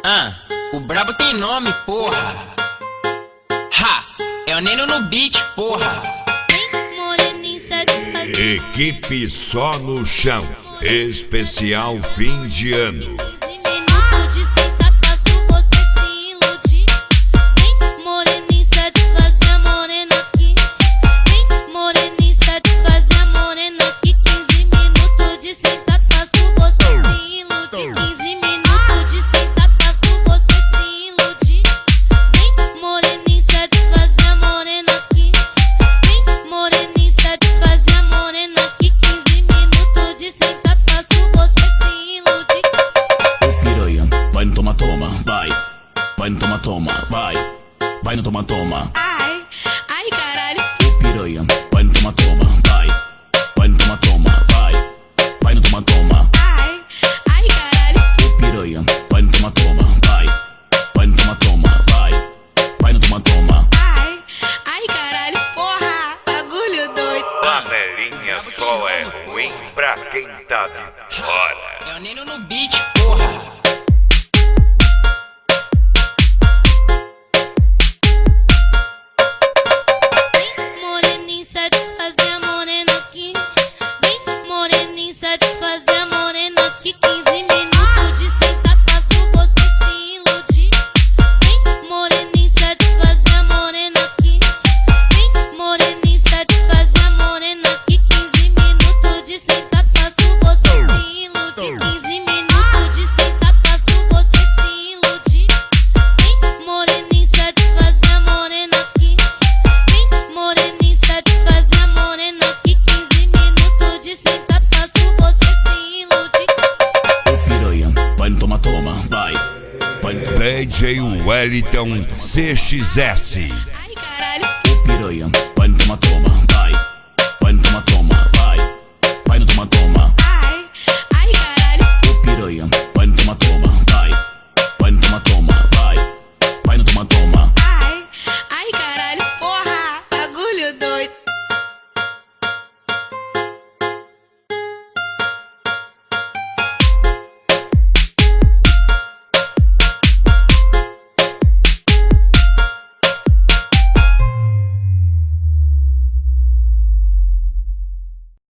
O brabo tem nome, porra. Ha, é o Neno no beat, porra. Equipe só no chão, especial fim de ano. Vai no toma, vai. Vai no toma. Ai, ai caralho. Piranha, vai no toma, vai. Vai no toma, vai. Vai no toma. Ai, ai caralho. Piranha, vai no toma, vai. Vai no toma, vai. Vai no toma. Ai, ai caralho. Porra, bagulho doido. Panelinha só é ruim pra quem tá de fora. É o Neno no beat, porra. DJ Wellington CXS. Ai caralho. Piranha, vai no toma, vai. Vai no toma.